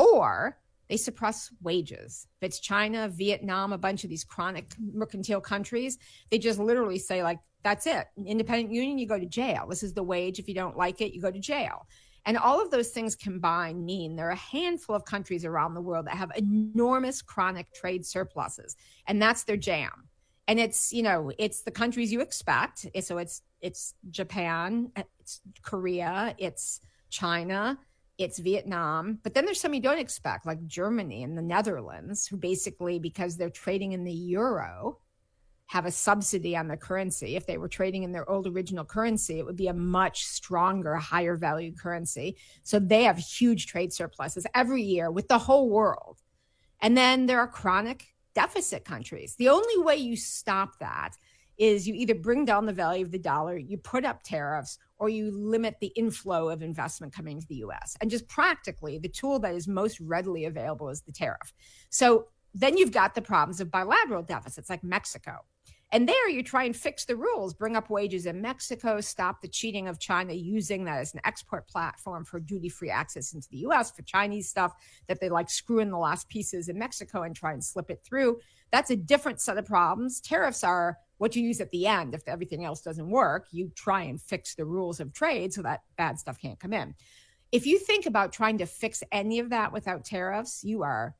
Or they suppress wages. If it's China, Vietnam, a bunch of these chronic mercantile countries, they just literally say, that's it. Independent union, you go to jail. This is the wage. If you don't like it, you go to jail. And all of those things combined mean there are a handful of countries around the world that have enormous chronic trade surpluses, and that's their jam. And it's, it's the countries you expect. So it's Japan, it's Korea, it's China, it's Vietnam. But then there's some you don't expect, like Germany and the Netherlands, who basically, because they're trading in the euro, have a subsidy on the currency. If they were trading in their old original currency, it would be a much stronger, higher value currency. So they have huge trade surpluses every year with the whole world. And then there are chronic deficit countries. The only way you stop that is you either bring down the value of the dollar, you put up tariffs, or you limit the inflow of investment coming to the U.S. And just practically, the tool that is most readily available is the tariff. So then you've got the problems of bilateral deficits like Mexico. And there you try and fix the rules, bring up wages in Mexico, stop the cheating of China using that as an export platform for duty-free access into the U.S. for Chinese stuff that they screw in the last pieces in Mexico and try and slip it through. That's a different set of problems. Tariffs are what you use at the end. If everything else doesn't work, you try and fix the rules of trade so that bad stuff can't come in. If you think about trying to fix any of that without tariffs, you are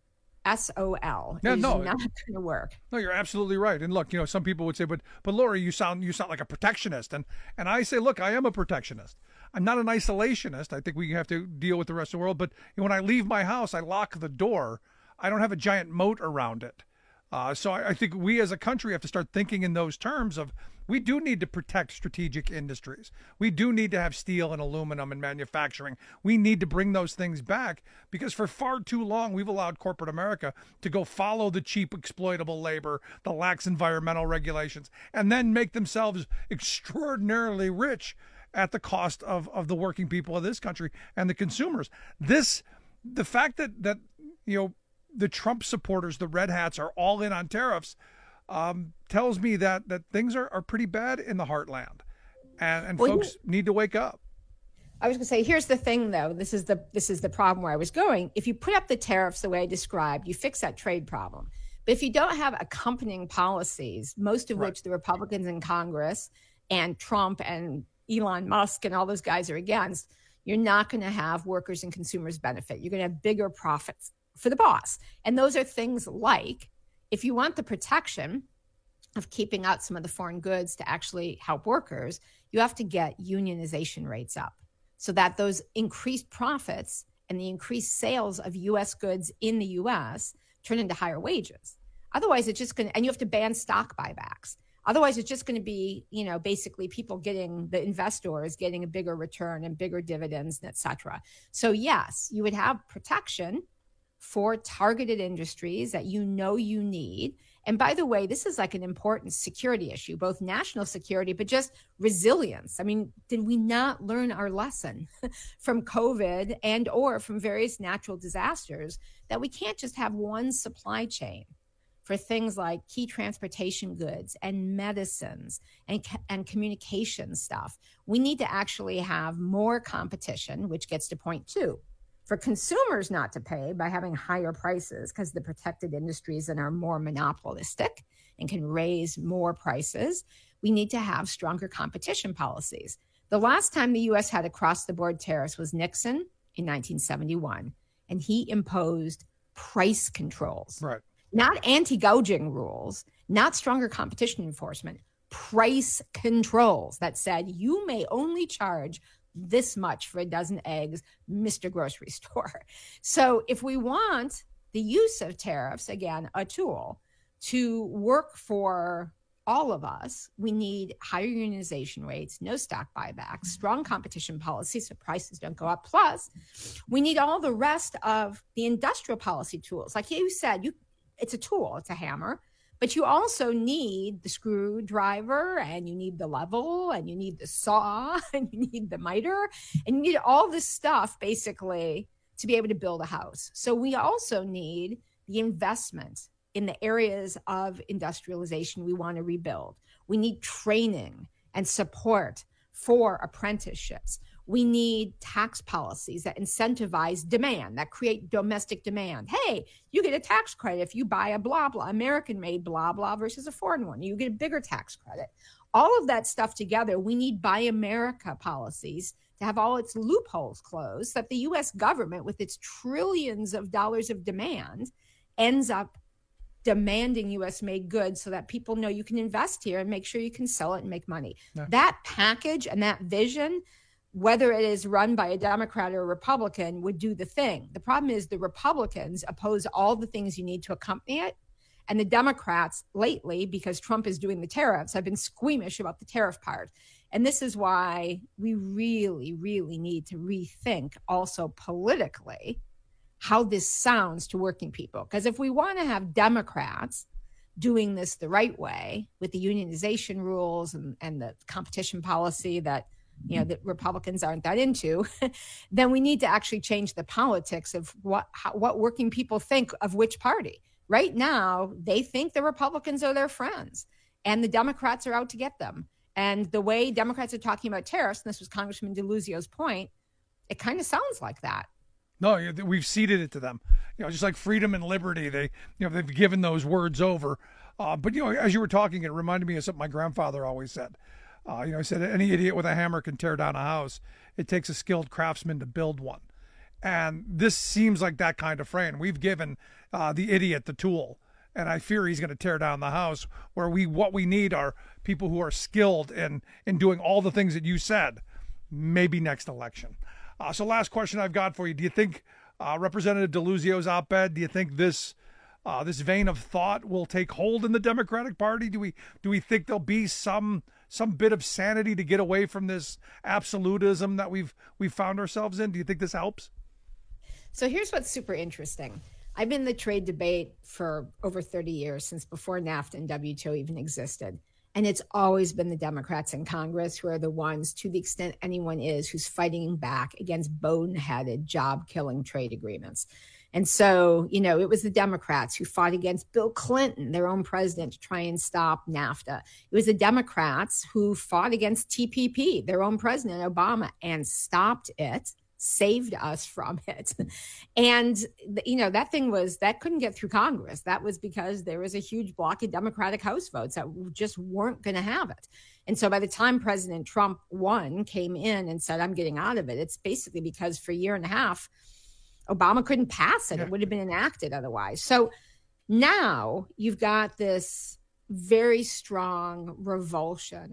SOL. Yeah, it's no, not going to work. No, you're absolutely right. And look, some people would say, but Lori, you sound like a protectionist. And I say, look, I am a protectionist. I'm not an isolationist. I think we have to deal with the rest of the world. But when I leave my house, I lock the door. I don't have a giant moat around it. So I think we as a country have to start thinking in those terms of we do need to protect strategic industries. We do need to have steel and aluminum and manufacturing. We need to bring those things back because for far too long, we've allowed corporate America to go follow the cheap exploitable labor, the lax environmental regulations, and then make themselves extraordinarily rich at the cost of the working people of this country and the consumers. The fact that the Trump supporters, the red hats, are all in on tariffs tells me that things are pretty bad in the heartland, and folks need to wake up. I was going to say, here's the thing, though. This is the problem where I was going. If you put up the tariffs the way I described, you fix that trade problem. But if you don't have accompanying policies, most of which the Republicans in Congress and Trump and Elon Musk and all those guys are against, you're not going to have workers and consumers benefit. You're going to have bigger profits for the boss. And those are things like, if you want the protection of keeping out some of the foreign goods to actually help workers, you have to get unionization rates up so that those increased profits and the increased sales of U.S. goods in the U.S. turn into higher wages. Otherwise, it's just going to, and you have to ban stock buybacks. Otherwise, it's just going to be, basically the investors getting a bigger return and bigger dividends, et cetera. So yes, you would have protection for targeted industries that you need. And by the way, this is like an important security issue, both national security, but just resilience. I mean, did we not learn our lesson from COVID and or from various natural disasters that we can't just have one supply chain for things like key transportation goods and medicines and communication stuff? We need to actually have more competition, which gets to point two. For consumers not to pay by having higher prices because the protected industries and are more monopolistic and can raise more prices, we need to have stronger competition policies. The last time the U.S. had across-the-board tariffs was Nixon in 1971, and he imposed price controls. Right. Not anti-gouging rules, not stronger competition enforcement, price controls that said you may only charge this much for a dozen eggs, Mr. Grocery Store. So if we want the use of tariffs, again, a tool to work for all of us, we need higher unionization rates, no stock buybacks, strong competition policies so prices don't go up. Plus, we need all the rest of the industrial policy tools. Like you said, it's a tool, it's a hammer. But you also need the screwdriver, and you need the level, and you need the saw, and you need the miter, and you need all this stuff basically to be able to build a house. So we also need the investment in the areas of industrialization we want to rebuild. We need training and support for apprenticeships. We need tax policies that incentivize demand, that create domestic demand. Hey, you get a tax credit if you buy a blah, blah, American-made blah, blah versus a foreign one. You get a bigger tax credit. All of that stuff together, we need Buy America policies to have all its loopholes closed, so that the U.S. government, with its trillions of dollars of demand, ends up demanding U.S.-made goods so that people know you can invest here and make sure you can sell it and make money. Yeah. That package and that vision, whether it is run by a Democrat or a Republican, would do the thing. The problem is the Republicans oppose all the things you need to accompany it. And the Democrats lately, because Trump is doing the tariffs, have been squeamish about the tariff part. And this is why we really, really need to rethink also politically how this sounds to working people. Because if we want to have Democrats doing this the right way with the unionization rules and the competition policy that that Republicans aren't that into, then we need to actually change the politics of what working people think of which party. Right now, they think the Republicans are their friends and the Democrats are out to get them. And the way Democrats are talking about tariffs, and this was Congressman DeLuzio's point, it kind of sounds like that. No, we've ceded it to them. Just like freedom and liberty, they've given those words over. But, as you were talking, it reminded me of something my grandfather always said. He said, any idiot with a hammer can tear down a house. It takes a skilled craftsman to build one. And this seems like that kind of frame. We've given the idiot the tool, and I fear he's going to tear down the house, where what we need are people who are skilled in doing all the things that you said, maybe next election. So last question I've got for you. Do you think Representative DeLuzio's op-ed, do you think this vein of thought will take hold in the Democratic Party? Do we think there'll be some bit of sanity to get away from this absolutism that we've found ourselves in? Do you think this helps? So here's what's super interesting. I've been in the trade debate for over 30 years, since before NAFTA and WTO even existed. And it's always been the Democrats in Congress who are the ones, to the extent anyone is, who's fighting back against boneheaded, job-killing trade agreements. And so, it was the Democrats who fought against Bill Clinton, their own president, to try and stop NAFTA. It was the Democrats who fought against TPP, their own president, Obama, and stopped it, saved us from it. And, that couldn't get through Congress. That was because there was a huge block of Democratic House votes that just weren't going to have it. And so by the time President Trump came in and said, I'm getting out of it, it's basically because for a year and a half, Obama couldn't pass it. Yeah. It would have been enacted otherwise. So now you've got this very strong revulsion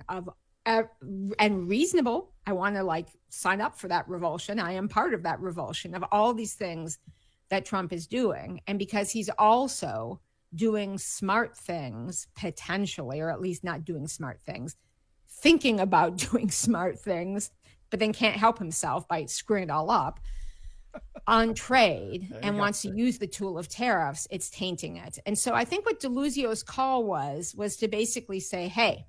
and reasonable. I want to sign up for that revulsion. I am part of that revulsion of all these things that Trump is doing. And because he's also doing smart things, potentially, or at least not doing smart things, thinking about doing smart things, but then can't help himself by screwing it all up on trade and wants to use the tool of tariffs, it's tainting it. And so I think what DeLuzio's call was to basically say, hey,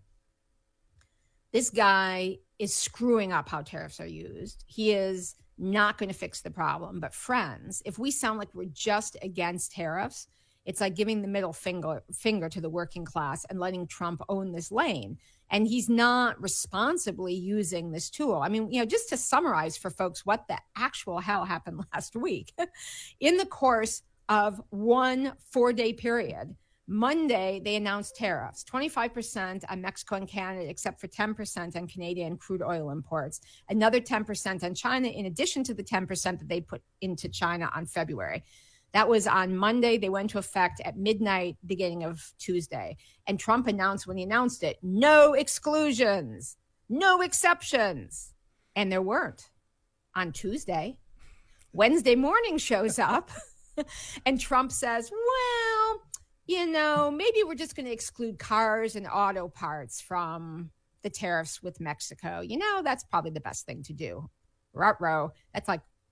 this guy is screwing up how tariffs are used. He is not going to fix the problem. But friends, if we sound like we're just against tariffs, it's like giving the middle finger to the working class and letting Trump own this lane. And he's not responsibly using this tool. I mean, just to summarize for folks what the actual hell happened last week. In the course of 1 4-day period, Monday, they announced tariffs, 25% on Mexico and Canada, except for 10% on Canadian crude oil imports, another 10% on China, in addition to the 10% that they put into China on February. That was on Monday. They went into effect at midnight, beginning of Tuesday. And Trump announced when he announced it, no exclusions, no exceptions. And there weren't on Tuesday. Wednesday morning shows up and Trump says, well, maybe we're just going to exclude cars and auto parts from the tariffs with Mexico. That's probably the best thing to do. Ruh-roh. That's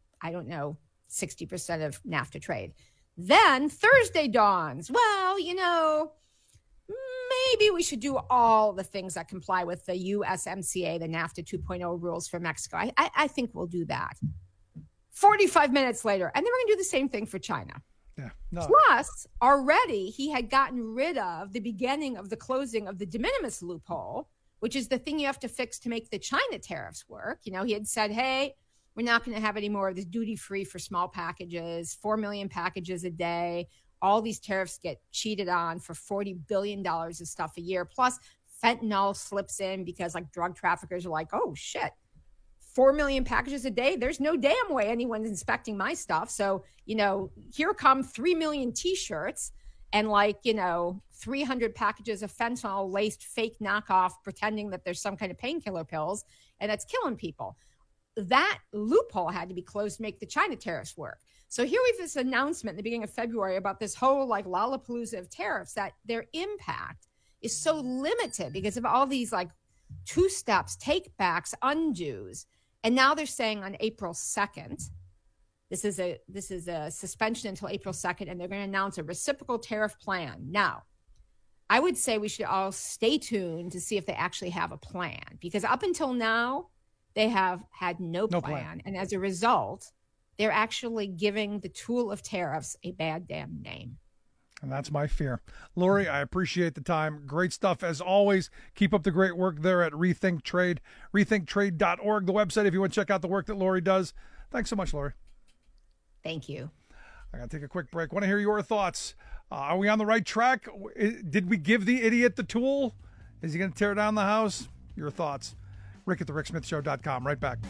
60% of NAFTA trade. Then Thursday dawns. Well, maybe we should do all the things that comply with the USMCA, the NAFTA 2.0 rules for Mexico. I think we'll do that. 45 minutes later, and then we're going to do the same thing for China. Yeah, no. Plus, already he had gotten rid of the beginning of the closing of the de minimis loophole, which is the thing you have to fix to make the China tariffs work. He had said, hey, we're not going to have any more of this duty-free for small packages, 4 million packages a day. All these tariffs get cheated on for $40 billion of stuff a year. Plus, fentanyl slips in because drug traffickers are like, oh, shit, 4 million packages a day? There's no damn way anyone's inspecting my stuff. So, here come 3 million T-shirts and 300 packages of fentanyl-laced fake knockoff pretending that there's some kind of painkiller pills, and that's killing people. That loophole had to be closed to make the China tariffs work. So here we have this announcement in the beginning of February about this whole Lollapalooza of tariffs, that their impact is so limited because of all these two steps, take backs, undos. And now they're saying on April 2nd, this is a suspension until April 2nd, and they're going to announce a reciprocal tariff plan. Now, I would say we should all stay tuned to see if they actually have a plan, because up until now, they have had no plan. And as a result, they're actually giving the tool of tariffs a bad damn name. And that's my fear. Lori, I appreciate the time. Great stuff as always. Keep up the great work there at Rethink Trade, rethinktrade.org, the website if you want to check out the work that Lori does. Thanks so much, Lori. Thank you. I got to take a quick break. Want to hear your thoughts. Are we on the right track? Did we give the idiot the tool? Is he going to tear down the house? Your thoughts. Rick at thericksmithshow.com. Right back.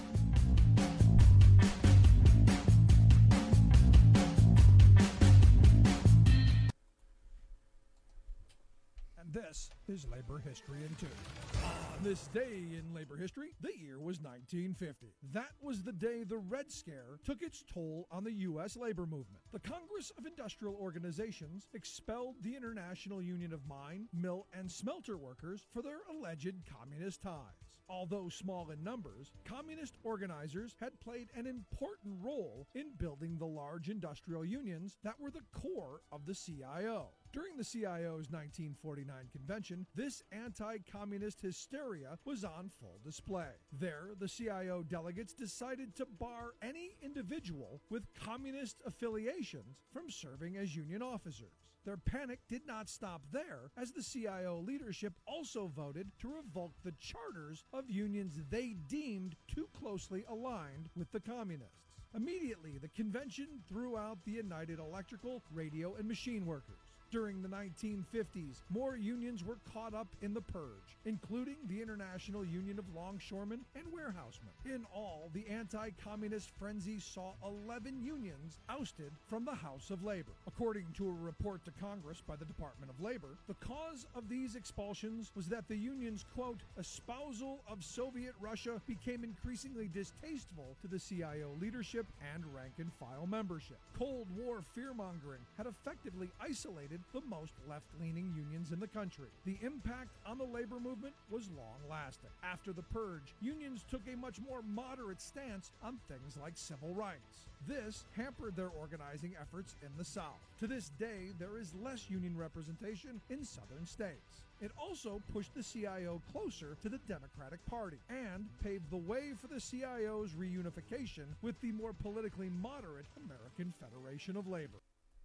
And this is Labor History in 2. On this day in labor history, the year was 1950. That was the day the Red Scare took its toll on the U.S. labor movement. The Congress of Industrial Organizations expelled the International Union of Mine, Mill, and Smelter Workers for their alleged communist ties. Although small in numbers, communist organizers had played an important role in building the large industrial unions that were the core of the CIO. During the CIO's 1949 convention, this anti-communist hysteria was on full display. There, the CIO delegates decided to bar any individual with communist affiliations from serving as union officers. Their panic did not stop there, as the CIO leadership also voted to revoke the charters of unions they deemed too closely aligned with the communists. Immediately, the convention threw out the United Electrical, Radio, and Machine Workers. During the 1950s, more unions were caught up in the purge, including the International Union of Longshoremen and Warehousemen. In all, the anti-communist frenzy saw 11 unions ousted from the House of Labor. According to a report to Congress by the Department of Labor, the cause of these expulsions was that the union's, quote, espousal of Soviet Russia became increasingly distasteful to the CIO leadership and rank-and-file membership. Cold War fear-mongering had effectively isolated the most left-leaning unions in the country. The impact on the labor movement was long-lasting. After the purge, unions took a much more moderate stance on things like civil rights. This hampered their organizing efforts in the South. To this day, there is less union representation in southern states. It also pushed the CIO closer to the Democratic Party and paved the way for the CIO's reunification with the more politically moderate American Federation of Labor.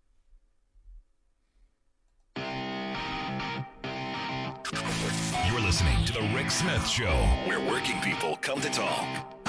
You're listening to The Rick Smith Show, where working people come to talk.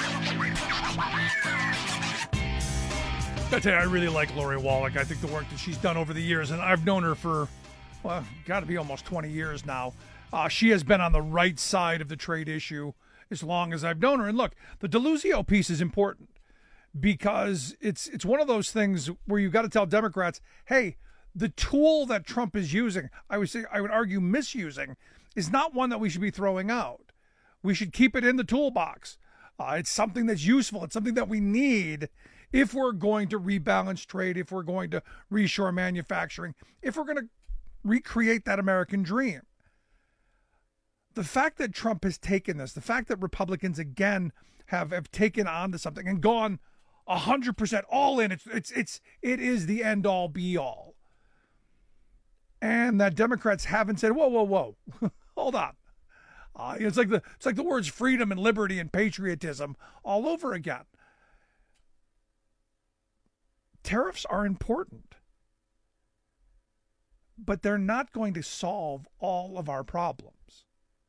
I tell you, I really like Lori Wallach. I think the work that she's done over the years, and I've known her for, well, got to be almost 20 years now. She has been on the right side of the trade issue as long as I've known her. And look, the Deluzio piece is important because it's one of those things where you've got to tell Democrats, hey, the tool that Trump is using, I would argue misusing, is not one that we should be throwing out. We should keep it in the toolbox. It's something that's useful. It's something that we need if we're going to rebalance trade, if we're going to reshore manufacturing, if we're going to recreate that American dream. The fact that Trump has taken this, the fact that Republicans again have taken on to something and gone 100% all in, it is the end all be all. And that Democrats haven't said, whoa, hold on. It's like the words freedom and liberty and patriotism all over again. Tariffs are important, but they're not going to solve all of our problems.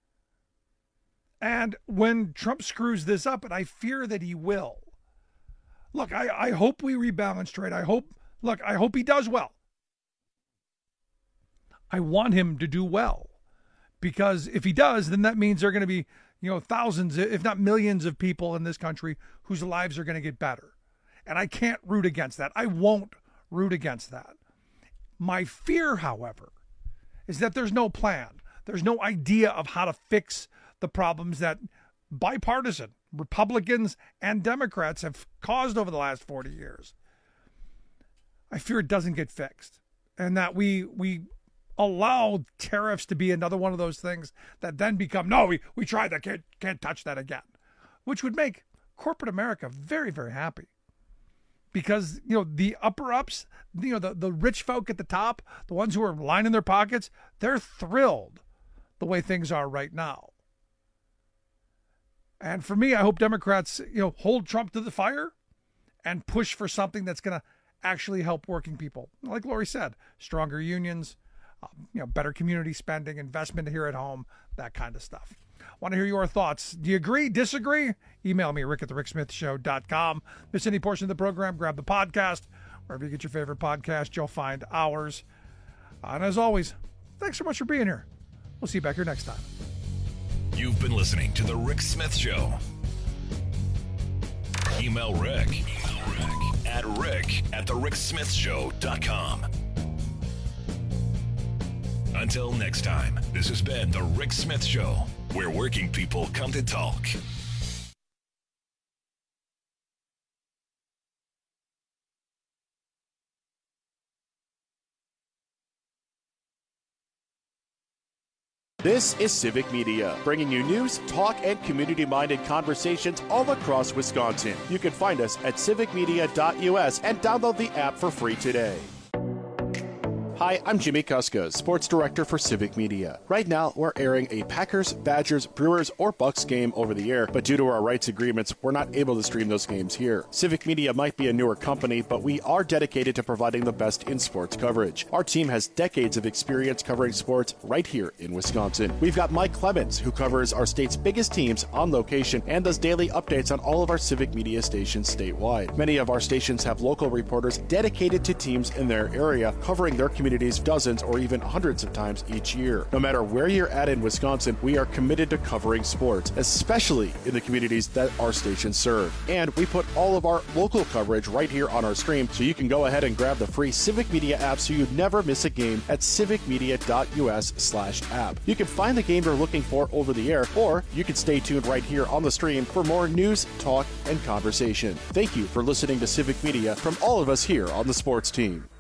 And when Trump screws this up, and I fear that he will, look, I hope we rebalance trade. I hope he does well. I want him to do well, because if he does, then that means there are going to be, thousands, if not millions of people in this country whose lives are going to get better. And I can't root against that. I won't root against that. My fear, however, is that there's no plan. There's no idea of how to fix the problems that bipartisan Republicans and Democrats have caused over the last 40 years. I fear it doesn't get fixed, and that we allow tariffs to be another one of those things that then become, no, we tried that, can't touch that again, which would make corporate America very, very happy. Because, the upper ups, the rich folk at the top, the ones who are lining their pockets, they're thrilled the way things are right now. And for me, I hope Democrats, hold Trump to the fire and push for something that's going to actually help working people. Like Lori said, stronger unions, better community spending, investment here at home, that kind of stuff. Want to hear your thoughts. Do you agree, disagree? Email me, Rick at thericksmithshow.com. Miss any portion of the program, grab the podcast Wherever you get your favorite podcast, you'll find ours. And as always, thanks so much for being here. We'll see you back here next time. You've been listening to The Rick Smith Show. Email Rick at rick@thericksmithshow.com. Until next time, this has been The Rick Smith Show, where working people come to talk. This is Civic Media, bringing you news, talk, and community-minded conversations all across Wisconsin. You can find us at civicmedia.us and download the app for free today. Hi, I'm Jimmy Kuska, Sports Director for Civic Media. Right now, we're airing a Packers, Badgers, Brewers, or Bucks game over the air, but due to our rights agreements, we're not able to stream those games here. Civic Media might be a newer company, but we are dedicated to providing the best in sports coverage. Our team has decades of experience covering sports right here in Wisconsin. We've got Mike Clemens, who covers our state's biggest teams on location and does daily updates on all of our Civic Media stations statewide. Many of our stations have local reporters dedicated to teams in their area, covering their communities dozens or even hundreds of times each year. No matter where you're at in Wisconsin, we are committed to covering sports, especially in the communities that our stations serve. And we put all of our local coverage right here on our stream, so you can go ahead and grab the free Civic Media app so you never miss a game at civicmedia.us/app. You can find the game you're looking for over the air, or you can stay tuned right here on the stream for more news, talk, and conversation. Thank you for listening to Civic Media from all of us here on the sports team.